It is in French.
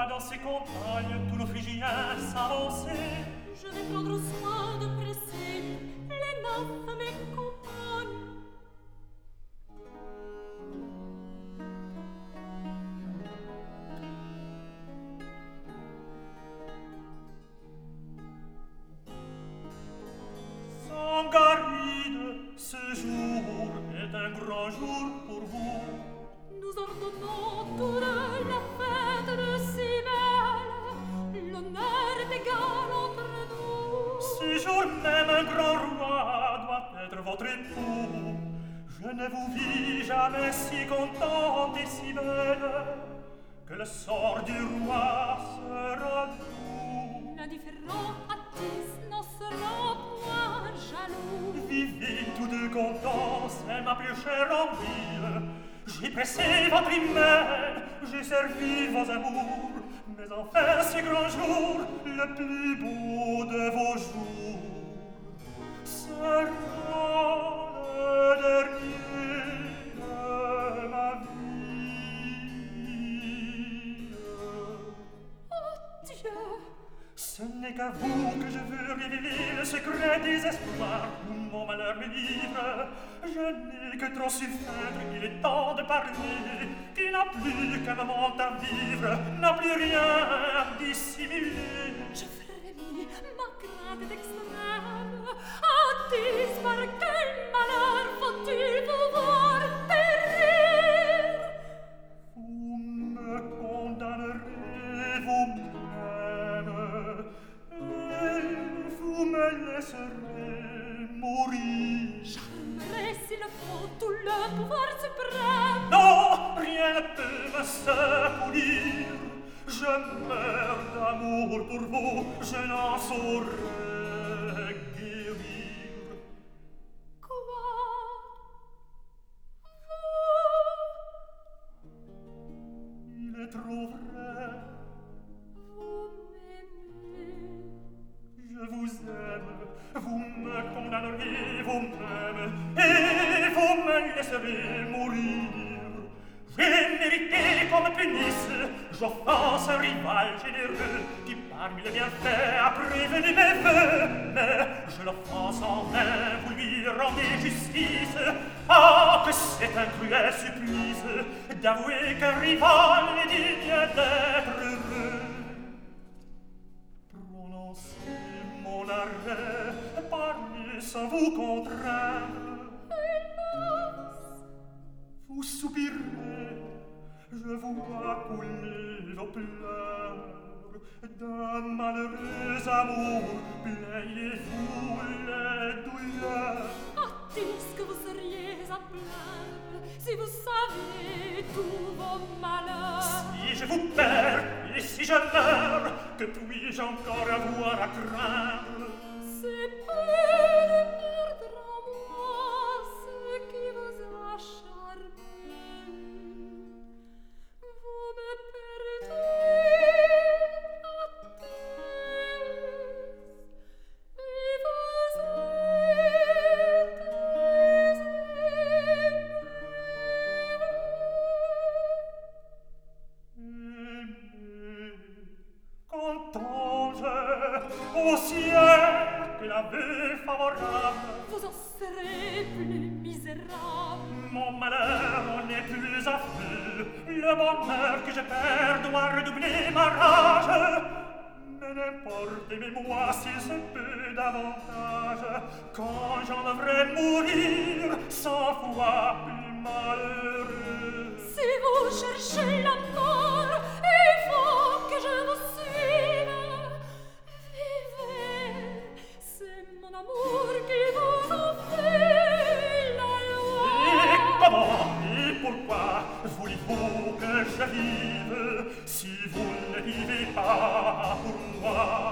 vois dans ces campagnes tous nos Phrygiens s'avancer. Je vais prendre soin de presser les nymphes, mes compagnes. Sangaride, ce jour est un grand jour pour vous. Nous ordonnons toute la fête de si belle, l'honneur est égal entre nous. Ce jour même un grand roi doit être votre époux. Je ne vous vis jamais si contente et si belle, que le sort du roi sera doux. L'indifférent Attis n'en sera point jaloux. Vivez tous deux contents, c'est ma plus chère envie. J'ai pressé votre hymen, j'ai servi vos amours, mais enfin ce grand jour, le plus beau de vos jours, sera le dernier de ma vie. Oh Dieu! Ce n'est qu'à vous que je veux révéler le secret des espoirs où mon malheur me livre. Je n'ai que trop su feindre, il est temps de parler, qui n'a plus qu'un moment à vivre, n'a plus rien à dissimuler. Je frémis, ma crainte est extrême. Attis, par quel malheur faut-il vous voir périr? Vous me condamnerez vous-même, et vous me laisserez mourir. J'aimerais, s'il le faut, tout le pouvoir suprême. Non, rien ne peut me secourir. Je meurs d'amour pour vous, je n'en saurais guérir. Quoi? Il est trop vrai, Vous m'aimez? je vous aime, vous me condamnerez vous-même, et vous me laisserez mourir. J'ai mérité qu'on me punisse, j'offense un rival généreux, qui parmi les bienfaits a prévenu mes vœux, mais je l'offense en vain, vous lui rendez justice. Ah, que c'est un cruel supplice, d'avouer qu'un rival est digne d'être heureux. Prononcez mon arrêt, parlez sans vous contraindre. Vous soupirez, je vous vois couler vos pleurs. D'un malheureux amour, plaignez-vous les douleurs. Attis, que vous seriez à plaindre si vous saviez tous vos malheurs. Si je vous perds et si je meurs, que puis-je encore avoir à craindre? C'est peu de perdre en moi ce qui vous a charmé. Vous me perdez, Attis, et vous êtes Aimé, qu'entends-je au ciel que la vue favorable? vous en serez plus misérable. Mon malheur en est plus affreux, le bonheur que je perds doit redoubler ma rage. Mais n'importe, aimez-moi s'il se peut davantage, quand j'en devrais mourir 100 fois plus malheureux. Si vous cherchez la mort, il faut que je vous suive. Vivez, c'est mon amour qui vous en fait la loi. Et comment et pourquoi voulez-vous que je vive si vous ne vivez pas pour moi?